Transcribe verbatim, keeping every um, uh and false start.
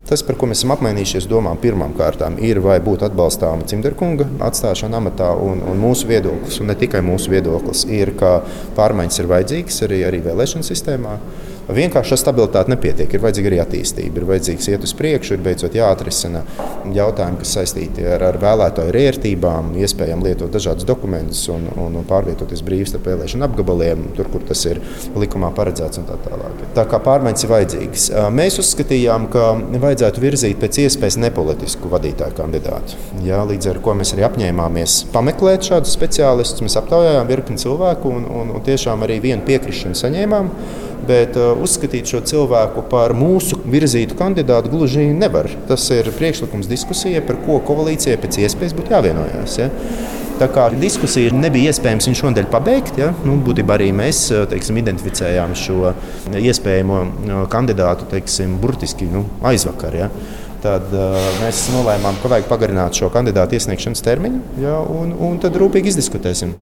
Tas, par ko mēs esam apmainījušies domām pirmām kārtām, ir vai būtu atbalstāma Cimderkunga atstāšana amatā, un, un mūsu viedoklis, un ne tikai mūsu viedoklis, ir, ka pārmaiņas ir vajadzīgas arī, arī vēlēšanu sistēmā. Vienkārši ar stabilitāti nepietiek, ir vajadzīga arī attīstība, ir vajadzīgs iet uz priekšu, ir beidzot jāatrisina jautājumi, kas saistīti ar, ar vēlētāju ērtībām, iespējām lietot dažādus dokumentus un, un, un pārvietoties brīvi starp vēlēšanu apgabaliem, tur, kur tas ir likumā paredzēts un tā tālāk. Tā kā pārmaiņas ir vajadzīgas. Mēs uzskatījām, ka vajadzētu virzīt pēc iespējas nepolitisku vadītāju kandidātu. Jā, līdz ar ko mēs arī apņēmāmies pameklēt šādus speciālistus, mēs aptaujājām virkni cilvēku un, un, un tiešām arī vienu piekrišanu saņēmām. Bet uh, uzskatīt šo cilvēku par mūsu virzītu kandidātu gluži nevar. Tas ir priekšlikums diskusijai, par ko koalīcijai pēc iespējas būtu jāvienojās. Ja? Tā kā diskusija nebija iespējams viņu šodien pabeigt, ja? Nu, būtībā arī mēs teiksim, identificējām šo iespējamo kandidātu teiksim, burtiski nu, aizvakar. Ja? Tad uh, mēs nolēmām, ka vajag pagarināt šo kandidātu iesniegšanas termiņu, ja? un, un tad rūpīgi izdiskutēsim.